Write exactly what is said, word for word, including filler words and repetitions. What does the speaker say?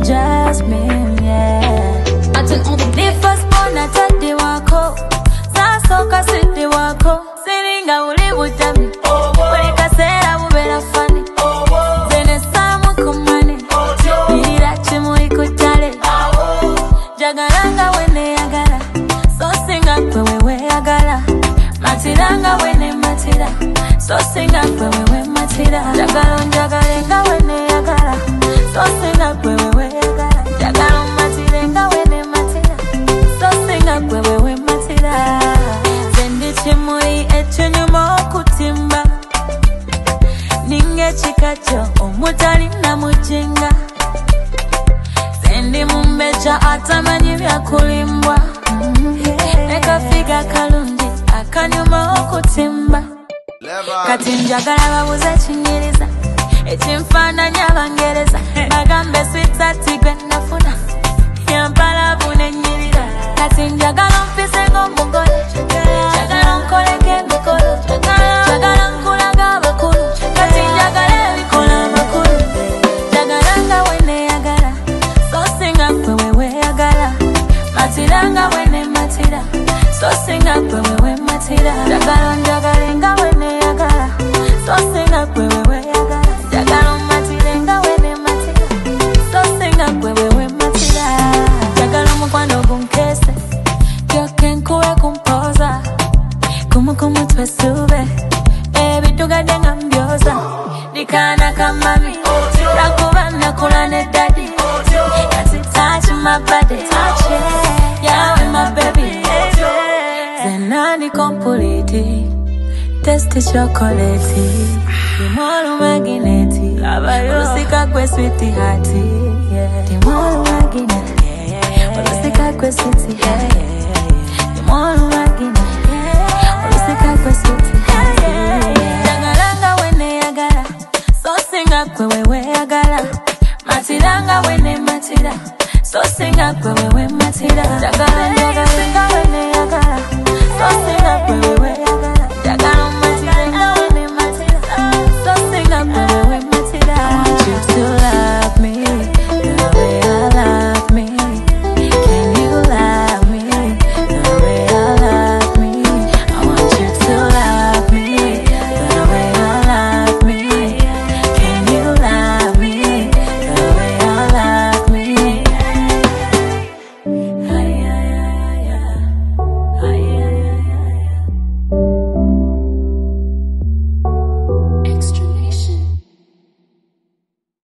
Jasmine, yeah. I turn on the beat. First born at the wako. Sasoka city wako. Sininga uli bujami. Weka sera ubera funny. Zene samu kumane. Nira chimu ikutale. Jagaranga wene agara. So singa kwewe agara. Matiranga wene matira. So singa kwewe matira. Jagaron jagarenga wene agara. So singa kwewe agara. Jagaron matirenga wene matira. So singa kwewe matira. Zendi chimui echunyumo kutimba. Ninge chikacho omutali na mujinga. Zendi mumbecha atamanyi vya kulimbwa. Neka figa kalungi akanyuma okutimba. Kati njagala babuze chinyiriza. Echimfana nyabangereza. Bagambe sweet ati gwe nafuna. Yampala bune nyirira. Kati njagala mpise ng'omugole. Njagala nkoleke mikolo. Njagala nkulaga bakulu. Kati njagala ebikola makulu. Njagalanga wene yagala. So singa kwewe yagala. Matiranga wene matira. So singa kwewe matira. Njagala njagalenga wene yagala. So singa kwewe yagala. Njagala matirenga wene matira. So singa kwewe matira. Njagala mukwano gunkese. Kyoke nkule kumpoza. Kumu kumu twesube. Ebitugadde nga mbyoza. Nikana kamami. Nakuba nakula ne daddy. Kati touch my body. Touch it. Yeah, my baby. Zenani complete. Testi chocolate. Timolu magineti. Ulusika kwe sweetie hearty. Timolu magineti. Ulusika kwe sweetie hearty. Timolu magineti. Ulusika kwe sweetie hearty.